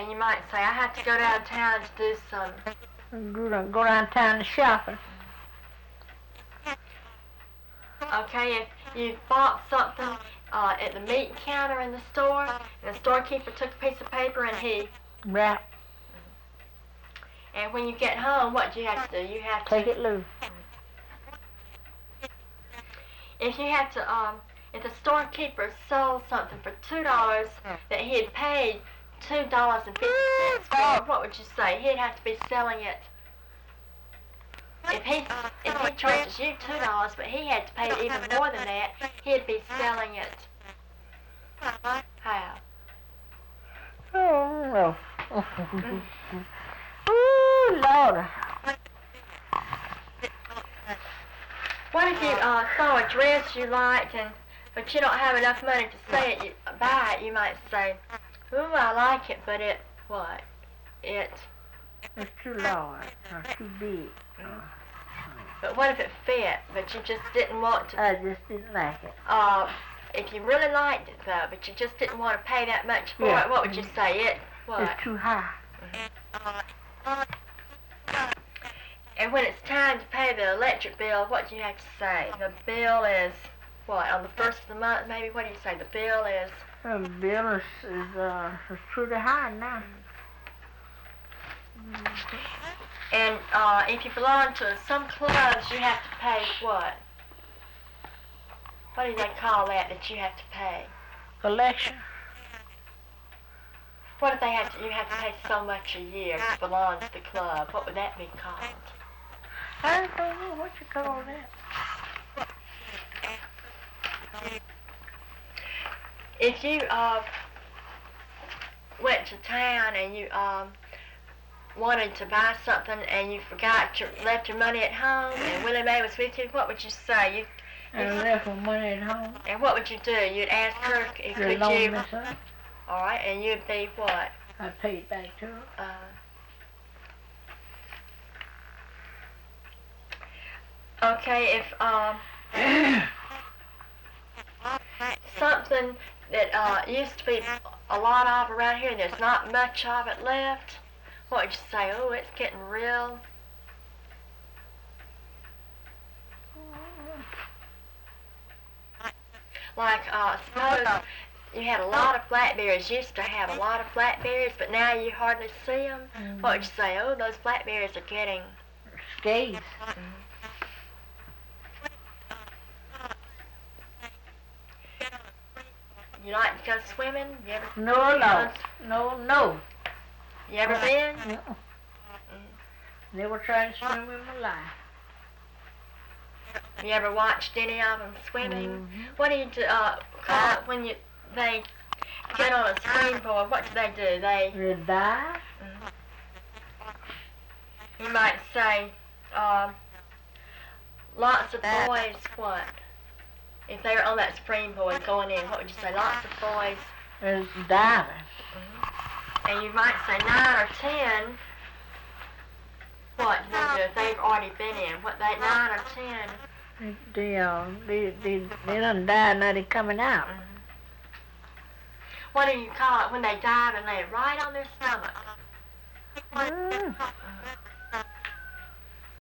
And you might say, I have to go downtown to do some. Go downtown to shopping. Okay, if you bought something at the meat counter in the store, and the storekeeper took a piece of paper and he... Right. And when you get home, what do you have to do? You have to... Take it loose. If you have to, if the storekeeper sold something for $2 that he had paid $2.50 for, what would you say? He'd have to be selling it. If he charges you $2, but he had to pay even more than that, he'd be selling it. How? Oh, no. Ooh, Lord. What if you saw a dress you liked, but you don't have enough money to say it, buy it? You might say, ooh, I like it, but it, what? It's too large or too big. But what if it fit, but you just didn't want to? I just didn't like it. If you really liked it, though, but you just didn't want to pay that much for it, what would you say? What? It's too high. And when it's time to pay the electric bill, what do you have to say? The bill is, what, on the first of the month, maybe? What do you say? The bill is? The bill is pretty high now. And if you belong to some clubs, you have to pay what? What do they call that you have to pay? Collection. What if you have to pay so much a year to belong to the club? What would that be called? I don't know what you call that. If you went to town and you wanted to buy something and you left your money at home and Willie Mae was with you, what would you say? I left my money at home. And what would you do? You'd ask her if could you... All right, and you'd be what? I paid back to her. Okay, if something that used to be a lot of around here and there's not much of it left, what would you say? Oh, it's getting real. Like, suppose you had a lot of blackberries. You used to have a lot of blackberries, but now you hardly see them. What would you say? Oh, those blackberries are getting... Skates. You like to go swimming? You ever? No. You ever been? No. Never tried to swim in my life. You ever watched any of them swimming? Mm-hmm. What do you do when they get on a springboard? What do? They dive. You might say, lots of boys. What? If they were on that springboard going in, what would you say? Lots of boys. Is diving. And you might say 9 or 10. What do they do if they've already been in? 9 or 10? They done died, now they're coming out. What do you call it when they dive and lay right on their stomach?